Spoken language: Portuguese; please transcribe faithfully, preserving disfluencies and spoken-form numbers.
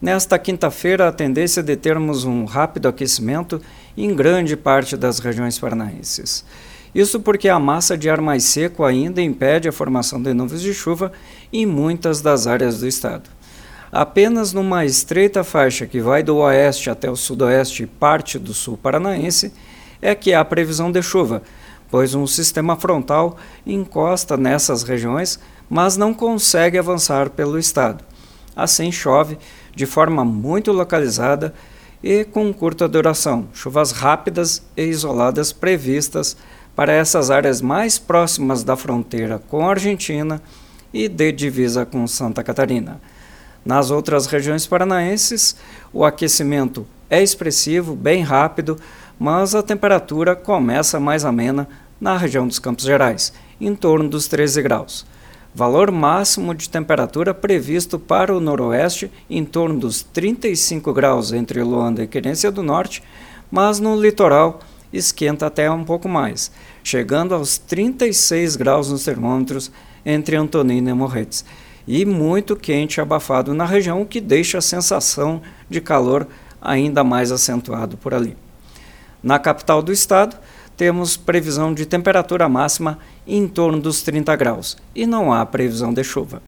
Nesta quinta-feira, a tendência é de termos um rápido aquecimento em grande parte das regiões paranaenses. Isso porque a massa de ar mais seco ainda impede a formação de nuvens de chuva em muitas das áreas do estado. Apenas numa estreita faixa que vai do oeste até o sudoeste e parte do sul paranaense é que há previsão de chuva, pois um sistema frontal encosta nessas regiões, mas não consegue avançar pelo estado. Assim chove de forma muito localizada e com curta duração, chuvas rápidas e isoladas previstas para essas áreas mais próximas da fronteira com a Argentina e de divisa com Santa Catarina. Nas outras regiões paranaenses, o aquecimento é expressivo, bem rápido, mas a temperatura começa mais amena na região dos Campos Gerais, em torno dos treze graus. Valor máximo de temperatura previsto para o noroeste em torno dos trinta e cinco graus entre Luanda e Querência do Norte, mas no litoral esquenta até um pouco mais, chegando aos trinta e seis graus nos termômetros entre Antonina e Morretes, e muito quente e abafado na região, o que deixa a sensação de calor ainda mais acentuado por ali. Na capital do estado, temos previsão de temperatura máxima em torno dos trinta graus e não há previsão de chuva.